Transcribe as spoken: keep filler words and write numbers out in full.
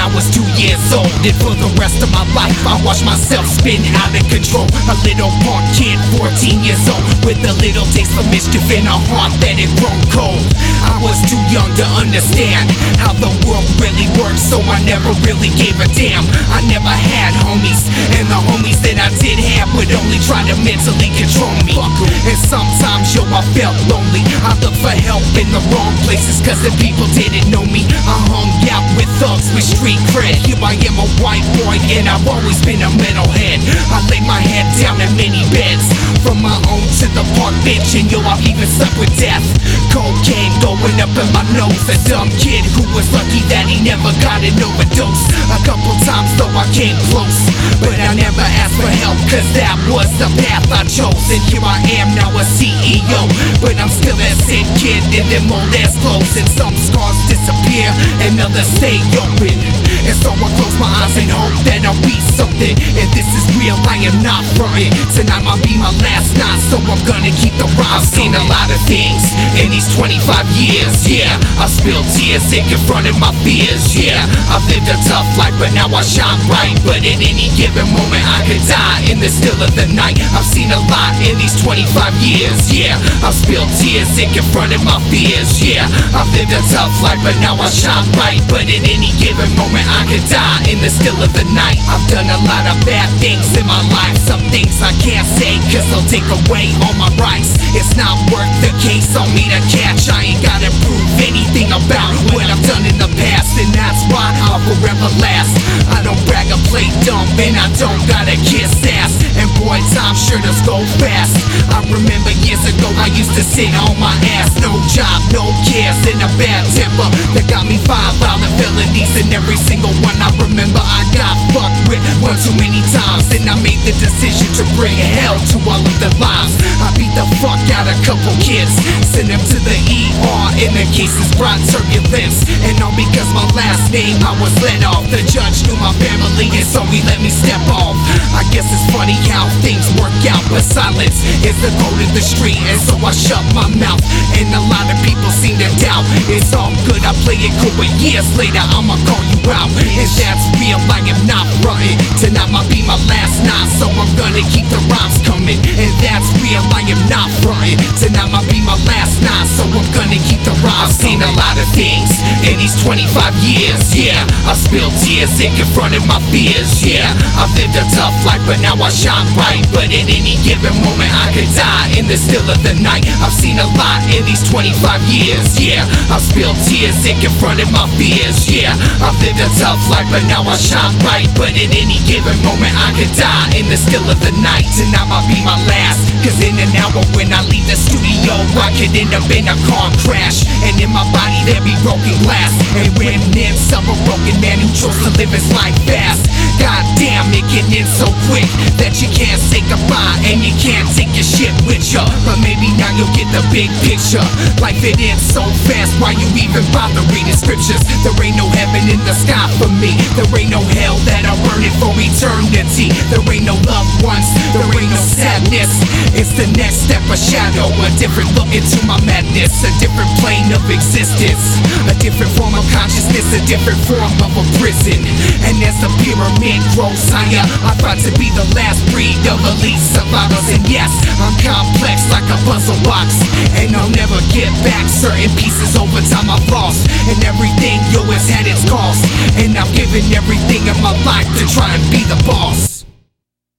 I was two years old. And for the rest of my life I watched myself spin out of control. A little punk kid, fourteen years old, with a little taste for mischief in a heart that had grown cold. I was too young to understand how the world really works, so I never really gave a damn. I never had homies, and the homies that I did have would only try to mentally control me. And sometimes, yo, I felt lonely. I looked for help in the wrong places, cause the people didn't know me. I hung out with thugs with street cred. Here I am, a white boy, and I've always been a metalhead. I laid my head down in many beds, from my own to the park bench, and yo, I've even slept with death. Cocaine going up in my nose. A dumb kid who was lucky that he never got an overdose. A couple times though I came close, but I never asked for help, cause that was the path I chose. And here I am now, a C E O, but I'm still that same kid in them old ass clothes. And some scars disappear and others stay open, and so I close my eyes and hope that I'll be something. And this is real, I am not frontin'. Tonight might be my last night, so I'm gonna keep the rhymes. I've seen a lot of things in these twenty-five years, yeah. I've spilled tears and confronted my fears, yeah. I've lived a tough life, but now I shine bright. But at any given moment I could die in the still of the night. I've seen a lot in these twenty-five years, yeah. I've spilled tears and confronted my fears, yeah. I've lived a tough life, but now I shine bright. But at any given moment I could die in the still of the night. I've done a lot of bad things in my life. Some things I can't say, cause they'll take away all my rights. It's not worth the case on me to catch. I ain't gotta prove anything about what I've done in the past, and that's why I'll forever last. I don't brag or play dumb, and I don't gotta kiss ass. And boy, time sure does go fast. I remember years ago I used to sit on my ass. No job, no cares, and a bad temper that got me five violent felonies. And every single one I remember I got fucked with one too many times. And I made the decision to bring hell to all of their lives. I beat the fuck out a couple kids, sent them to the E R, and the cases brought turbulence. And all because my last name I was let off. The judge knew my family, and so he let me step off. I guess it's funny how things work out, but silence is the code of the street, and so I shut my mouth. And a lot of people seem to doubt it's all good, I play it cool, but years later I'ma call you out. And that's real, I am not frontin'. Tonight might be my last night, so I'm gonna keep the rhymes coming. And that's real, I am not frontin'. Tonight might be my last night, so I'm gonna keep the rhymes. I've seen a lot of things in these twenty-five years, yeah. I've spilled tears and confronted my fears, yeah. I've lived a tough life, but now I shine bright. But at any given moment I could die in the still of the night. I've seen a lot in these twenty-five years, yeah. I've spilled tears and confronted my fears, yeah. I've lived a tough life, but now I shine bright. But at any given moment I could die in the still of the night. Tonight might be my last, cause in an hour when I leave the studio I could end up in a car crash, and in my body there be broken glass. And when it's of a broken man who chose to live his life fast. God damn, it can end so quick that you can't say goodbye, and you can't take your shit with ya. But maybe now you'll get the big picture. Life it ends so fast, why you even bother reading scriptures? There ain't no heaven in the sky for me. There ain't no hell that I'll burn it for eternity. There ain't no loved ones, there ain't no sadness. It's the next step, a shadow, a different look into my madness. A different plane of existence, a different form of consciousness, a different form of a prison. And as the pyramid grows higher, I fight to be the last breed of elite survivors. And yes, I'm complex like a puzzle box, and I'll never get back certain pieces over time I've lost. And everything, yo, has had its cost, and I've given everything in my life to try and be the boss.